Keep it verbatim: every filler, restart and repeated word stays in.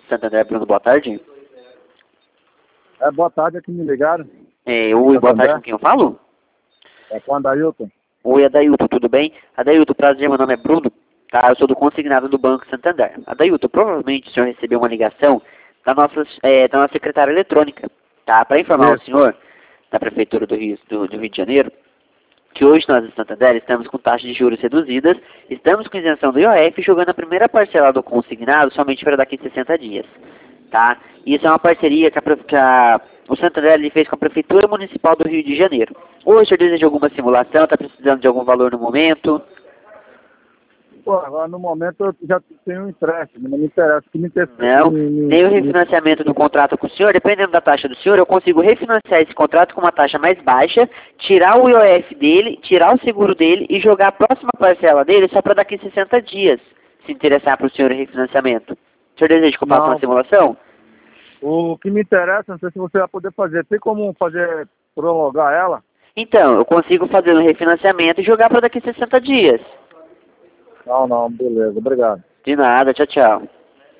Santander, Bruno, boa tarde. É, boa tarde, aqui me ligaram. É, oi, boa tarde, com quem eu falo? É com o Adailton. Oi, Adailton, tudo bem? Adailton, prazer, meu nome é Bruno, tá? Eu sou do consignado do Banco Santander. Adailton, provavelmente o senhor recebeu uma ligação da nossa, é, da nossa secretária eletrônica, tá? Para informar Isso. o senhor, da Prefeitura do Rio, do, do Rio de Janeiro, que hoje nós, em Santander, estamos com taxas de juros reduzidas, estamos com isenção do I O F, jogando a primeira parcela do consignado somente para daqui a sessenta dias, tá? Isso é uma parceria que, a, que a, o Santander ele fez com a Prefeitura Municipal do Rio de Janeiro. Hoje o senhor deseja alguma simulação, está precisando de algum valor no momento? Pô, agora no momento eu já tenho um empréstimo, não me interessa. O que me interessa Não, me, me, nem o me- refinanciamento do contrato com o senhor, dependendo da taxa do senhor, eu consigo refinanciar esse contrato com uma taxa mais baixa, tirar o I O F dele, tirar o seguro dele e jogar a próxima parcela dele só para daqui a sessenta dias, se interessar para o senhor o refinanciamento. O senhor deseja que eu faça Não. uma simulação? O que me interessa, não sei se você vai poder fazer. Tem como fazer, prolongar ela? Então, eu consigo fazer um refinanciamento e jogar para daqui a sessenta dias. Não, não, beleza, obrigado. De nada, tchau, tchau.